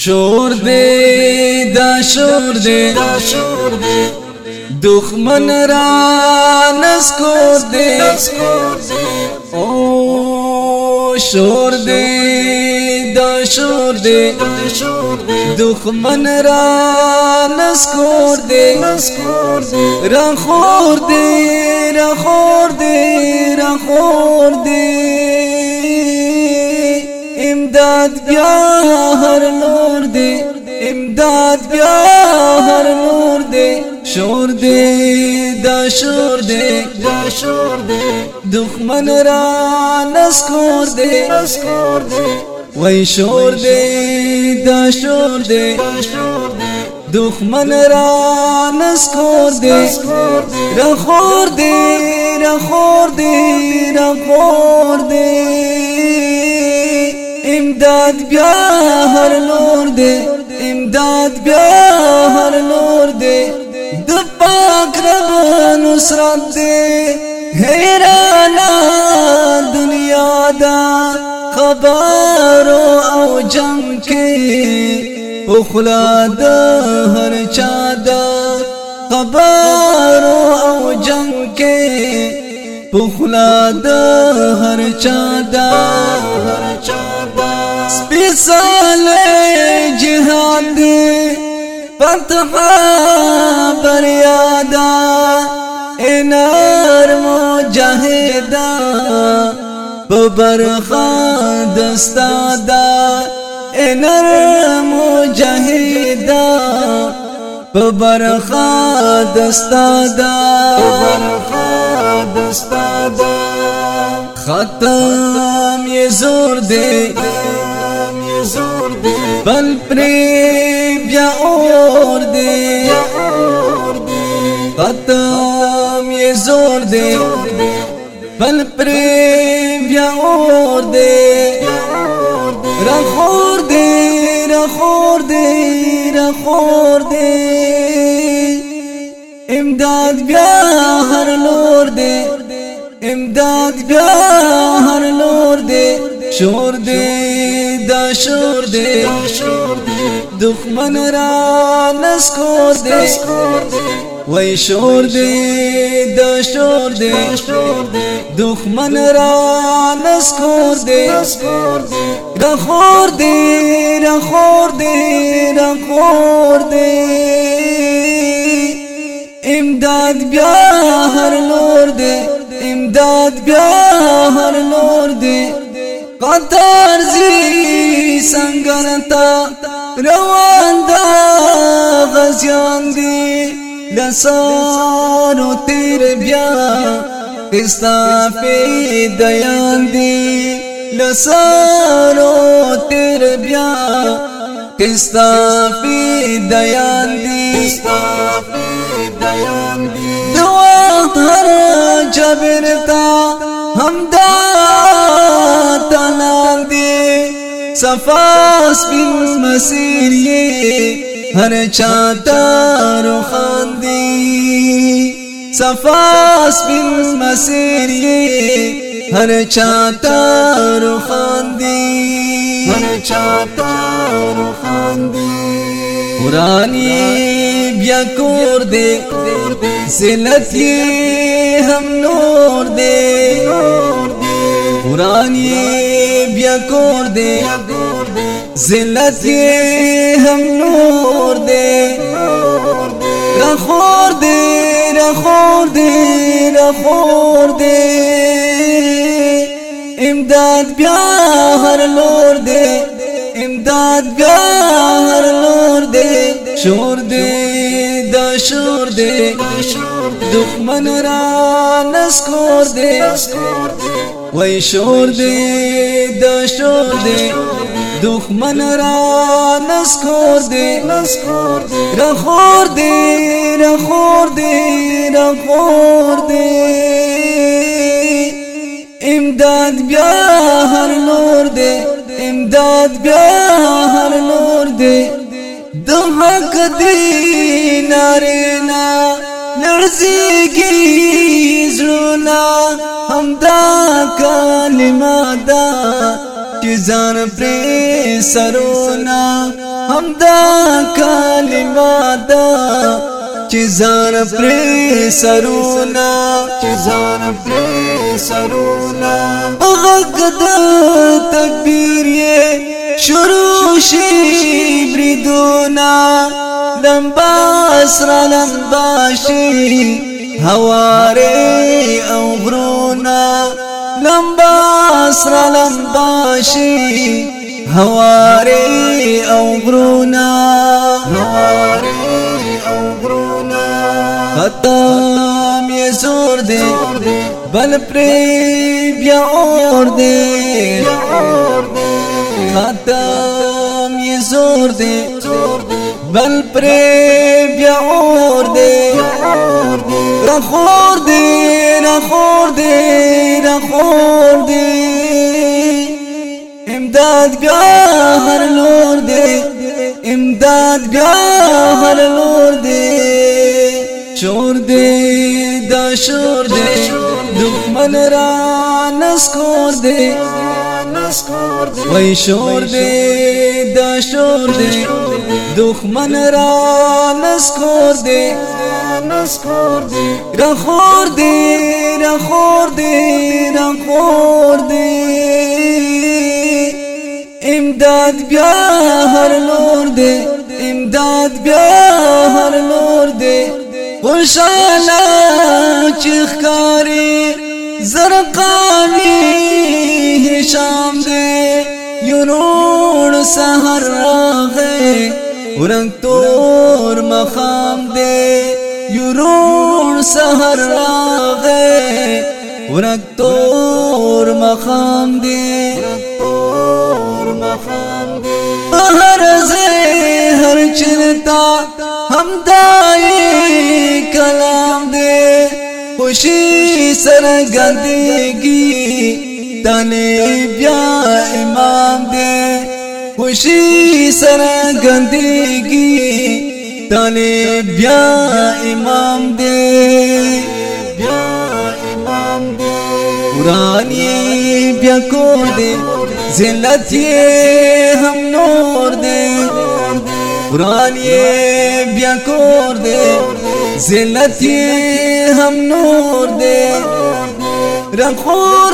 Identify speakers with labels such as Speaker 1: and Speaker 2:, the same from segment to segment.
Speaker 1: شور دے دا شور دے دخمن را نسکور دے او شور دے دا شور دے دخمن را نسکور دے رخور دے رخور دے رخور دے امداد بیا ہر نور دے امداد بیا ہر نور دے شور دے دا شور دے دخمن را نسکور دے وی شور دے دا شور دے دخمن را نسکور دے رخور دے رخور دے رخور دے امداد بیا ہر نور دے امداد بیا ہر نور دے د پاک رب نصرت دے حیرانا دنیا دا خبرو او جنگ کے اخلا دا ہر چادا خبرو او جنگ کے اخلا دا ہر چادا سپیسال جہاد دے فتح بریادا انار مجاہدہ ببرخا دستادا انار مجاہدہ ببرخا دستادا ختم یہ زور دے بل پری بیا اور دے ختم یہ زور دے بل پری بیا اور دے رخور دے رخور دے رخور دے امداد بیا ہر نور دے امداد بیا ہر نور دے شور دے دا شور دے دخمن را نسکور دے وی شور دے دا شور دے دخمن را نسکور دے رخور دے رخور دے رخور دے امداد بیا ہر نور دے امداد بیا ہر نور دے قطار زی سنگرتا روان دا غزیان دی لسانو تیر بیا استافی دیان دی لسانو تیر بیا استافی دیان دی دعا ہر جبرتا ہمدا تنال دی صفاس بن مسیر یہ ہر چاہتا روخان دی صفاس بن مسیر یہ ہر چاہتا روخان دی قرآنی بیا کور دے ذلت یہ ہم نور دے قرآنی بیا کور دے ذلت یہ ہم نور دے رخور دے رخور دے رخور دے امداد بیا ہر نور دے امداد بیا ہر نور دے شور دے دا شور دے دخمن را نسکور دے وی شور دے دا شور دے دخمن را نسکور دے رخور دے رخور دے رخور دے امداد بیا ہر نور دے امداد بیا ہر نور دے دحق دی نارینا لرزیگی زرونا ہمدا کلمہ دا چیزان پر سرونا همدا کلمات دا چې ځان پرې سرونا غږ د تکبیر یې شروع شي بریدونه لمبا سره لمبا شي هوارې او غرونه لمبا سره لمبا شي هوارې او غرونه ختم یې زور دی بل پرې بیا اور دی ختم یې زور دی بل پرې بیا اور دی رخور دی امداد بیا هر لور دی امداد بیا هر لور دی شور دی دا شور دی دښمن را نسکور دی وای شور دی دا شور دی دښمن را نسکور دی رخور دی امداد بیا هر لور دی امداد بیا هر لور دی خوشاله چې ښکاري زرقانی هشام دی یورون سحر راغی ورنگ تور مخام دی یورون سحر راغی ورنگ تور مخام دی هر زهر چلتا همدائی کلام دے خوشی سرگندگی تانے بیا امام دے خوشی سرگندگی تانے بیا امام دے قرآنی بیا کور دے ذلت یہ ہم نور دے قرآن یہ بیا کور دے ذلت یہ ہم نور دے رخور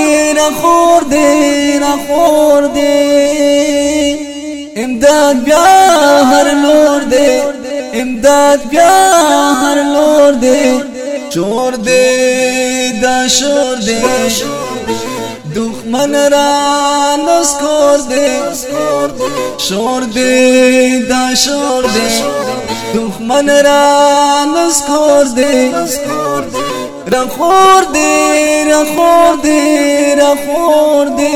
Speaker 1: دے امداد بیا ہر لور دے امداد بیا ہر لور دے شور دے دا شور دے دښمن را نسکور دے شور دے دا شور دے دښمن را نسکور دے رخور دے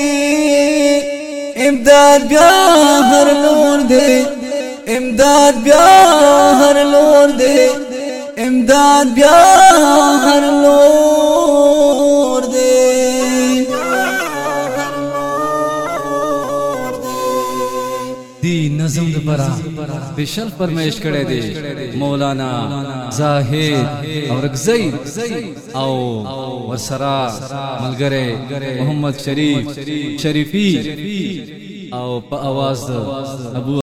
Speaker 1: امداد بیا ہر لور دے امداد بیا ہر لور دے امداد بیا ہر لور دے
Speaker 2: دی نظم دپرا بشل فرمائش کرے دے مولانا زاہد اور رگزئی او ورسرا ملگرے محمد شریف شریفی او پا آواز ابو